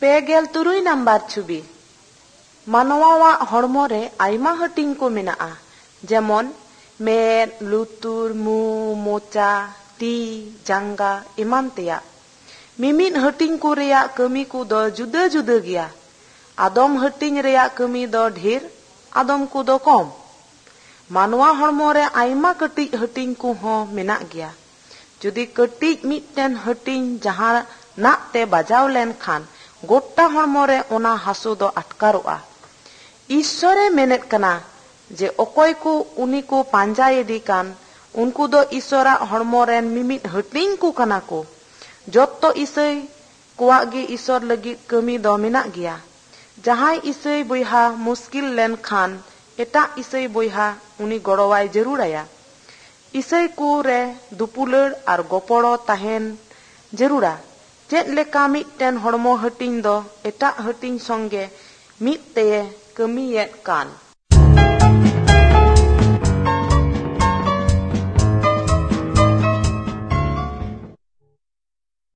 3 number छुबी मानवावाग हड़मो रे आयमा हटिंग को मेनाआ जेमन मेद लुतुर मु मोचा ती जांगा इमान तेया मिमिद हटिंग को रेया कमी को दो जुदा जुदा गिया आदम हटिंग रेया कमी दो ढेर आदम को दो कम मानवा हड़मो रे आयमा कटी हटिंग को हो मेना गिया जुदी कटी मिटन हटिंग जहां ना ते बजाव लेन खान गोटा हड़मो रे ओना हासु दो अटकारोआ ईश्वरे मेनेत कना जे ओकोय को उनी को पांजाय दी कान उनको दो ईश्वरा हड़मो रेन मिमित हटिंग को कना को जोत्तो ईसई कुआ गे ईश्वर लगी कमी दो मेना गिया जहां ईसई बोहा मुश्किल लेन खान एटा ईसई बोहा उनी गड़वाय जरूराया ईसई को रे दुपुलड़ और गोपड़ो ताहेन जरूरा चेत लेका मिटन हड़मो हटिंग दो एटा हटिंग संगे मिट ते कमी येत कान।